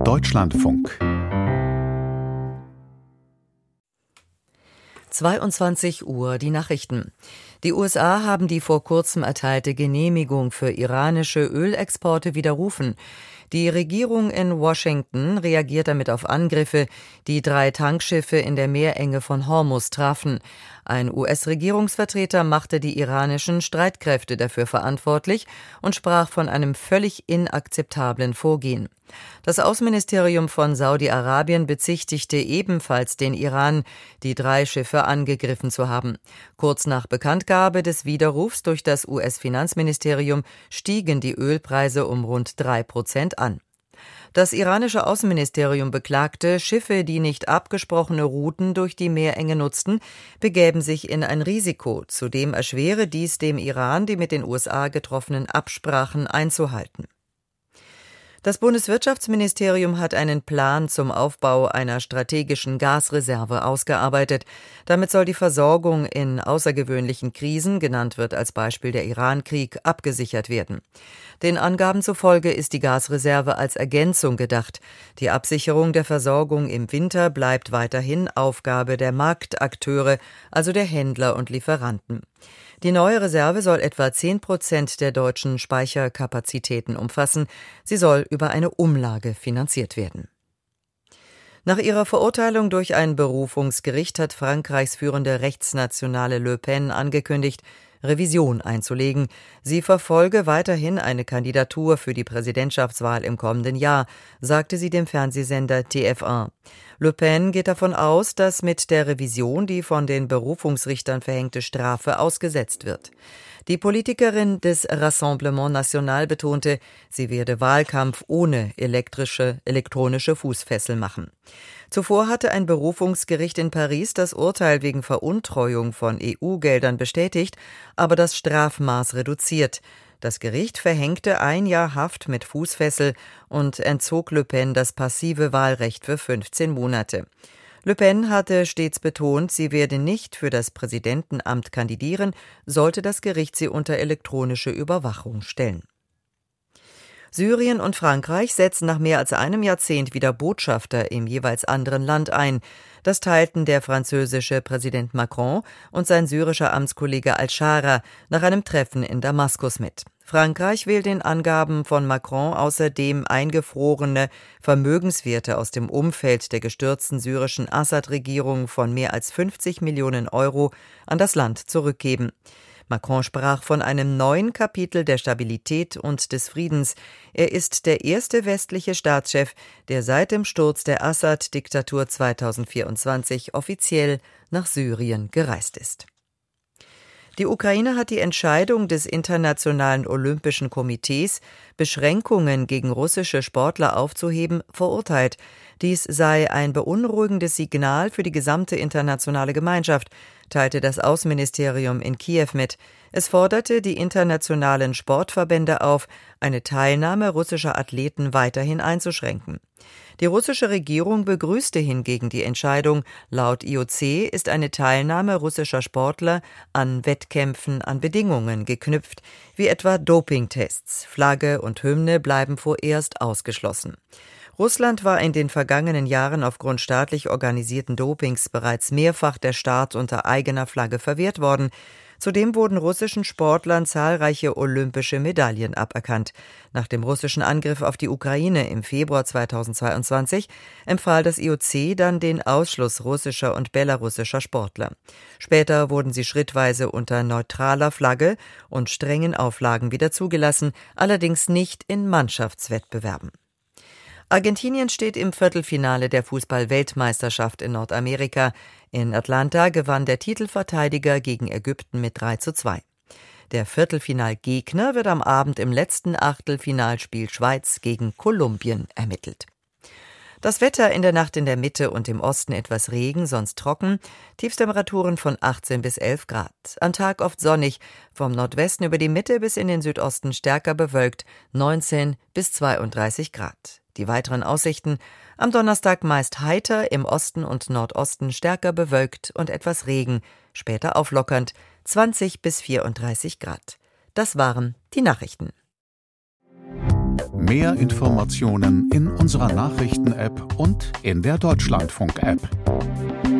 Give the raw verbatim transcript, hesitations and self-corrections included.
Deutschlandfunk zweiundzwanzig Uhr, die Nachrichten. Die U S A haben die vor kurzem erteilte Genehmigung für iranische Ölexporte widerrufen. Die Regierung in Washington reagiert damit auf Angriffe, die drei Tankschiffe in der Meerenge von Hormuz trafen. Ein U S-Regierungsvertreter machte die iranischen Streitkräfte dafür verantwortlich und sprach von einem völlig inakzeptablen Vorgehen. Das Außenministerium von Saudi-Arabien bezichtigte ebenfalls den Iran, die drei Schiffe angegriffen zu haben. Kurz nach Bekanntgabe des Widerrufs durch das U S-Finanzministerium stiegen die Ölpreise um rund drei Prozent an. Das iranische Außenministerium beklagte, Schiffe, die nicht abgesprochene Routen durch die Meerenge nutzten, begäben sich in ein Risiko. Zudem erschwere dies dem Iran, die mit den U S A getroffenen Absprachen einzuhalten. Das Bundeswirtschaftsministerium hat einen Plan zum Aufbau einer strategischen Gasreserve ausgearbeitet. Damit soll die Versorgung in außergewöhnlichen Krisen, genannt wird als Beispiel der Iran-Krieg, abgesichert werden. Den Angaben zufolge ist die Gasreserve als Ergänzung gedacht. Die Absicherung der Versorgung im Winter bleibt weiterhin Aufgabe der Marktakteure, also der Händler und Lieferanten. Die neue Reserve soll etwa zehn Prozent der deutschen Speicherkapazitäten umfassen. Sie soll über eine Umlage finanziert werden. Nach ihrer Verurteilung durch ein Berufungsgericht hat Frankreichs führende Rechtsnationale Le Pen angekündigt, Revision einzulegen. Sie verfolge weiterhin eine Kandidatur für die Präsidentschaftswahl im kommenden Jahr, sagte sie dem Fernsehsender T F eins. Le Pen geht davon aus, dass mit der Revision die von den Berufungsrichtern verhängte Strafe ausgesetzt wird. Die Politikerin des Rassemblement National betonte, sie werde Wahlkampf ohne elektrische, elektronische Fußfessel machen. Zuvor hatte ein Berufungsgericht in Paris das Urteil wegen Veruntreuung von E U-Geldern bestätigt, aber das Strafmaß reduziert. Das Gericht verhängte ein Jahr Haft mit Fußfessel und entzog Le Pen das passive Wahlrecht für fünfzehn Monate. Le Pen hatte stets betont, sie werde nicht für das Präsidentenamt kandidieren, sollte das Gericht sie unter elektronische Überwachung stellen. Syrien und Frankreich setzen nach mehr als einem Jahrzehnt wieder Botschafter im jeweils anderen Land ein. Das teilten der französische Präsident Macron und sein syrischer Amtskollege Al-Shara nach einem Treffen in Damaskus mit. Frankreich will den Angaben von Macron außerdem eingefrorene Vermögenswerte aus dem Umfeld der gestürzten syrischen Assad-Regierung von mehr als fünfzig Millionen Euro an das Land zurückgeben. Macron sprach von einem neuen Kapitel der Stabilität und des Friedens. Er ist der erste westliche Staatschef, der seit dem Sturz der Assad-Diktatur zweitausendvierundzwanzig offiziell nach Syrien gereist ist. Die Ukraine hat die Entscheidung des Internationalen Olympischen Komitees, Beschränkungen gegen russische Sportler aufzuheben, verurteilt. Dies sei ein beunruhigendes Signal für die gesamte internationale Gemeinschaft, teilte das Außenministerium in Kiew mit. Es forderte die internationalen Sportverbände auf, eine Teilnahme russischer Athleten weiterhin einzuschränken. Die russische Regierung begrüßte hingegen die Entscheidung. Laut I O C ist eine Teilnahme russischer Sportler an Wettkämpfen an Bedingungen geknüpft, wie etwa Dopingtests. Flagge und Hymne bleiben vorerst ausgeschlossen. Russland war in den vergangenen Jahren aufgrund staatlich organisierten Dopings bereits mehrfach der Start unter eigener Flagge verwehrt worden. Zudem wurden russischen Sportlern zahlreiche olympische Medaillen aberkannt. Nach dem russischen Angriff auf die Ukraine im Februar zweitausendzweiundzwanzig empfahl das I O C dann den Ausschluss russischer und belarussischer Sportler. Später wurden sie schrittweise unter neutraler Flagge und strengen Auflagen wieder zugelassen, allerdings nicht in Mannschaftswettbewerben. Argentinien steht im Viertelfinale der Fußball-Weltmeisterschaft in Nordamerika. In Atlanta gewann der Titelverteidiger gegen Ägypten mit drei zu zwei. Der Viertelfinalgegner wird am Abend im letzten Achtelfinalspiel Schweiz gegen Kolumbien ermittelt. Das Wetter in der Nacht in der Mitte und im Osten etwas Regen, sonst trocken, Tiefstemperaturen von achtzehn bis elf Grad. Am Tag oft sonnig, vom Nordwesten über die Mitte bis in den Südosten stärker bewölkt, neunzehn bis zweiunddreißig Grad. Die weiteren Aussichten: am Donnerstag meist heiter, im Osten und Nordosten stärker bewölkt und etwas Regen, später auflockernd, zwanzig bis vierunddreißig Grad. Das waren die Nachrichten. Mehr Informationen in unserer Nachrichten-App und in der Deutschlandfunk-App.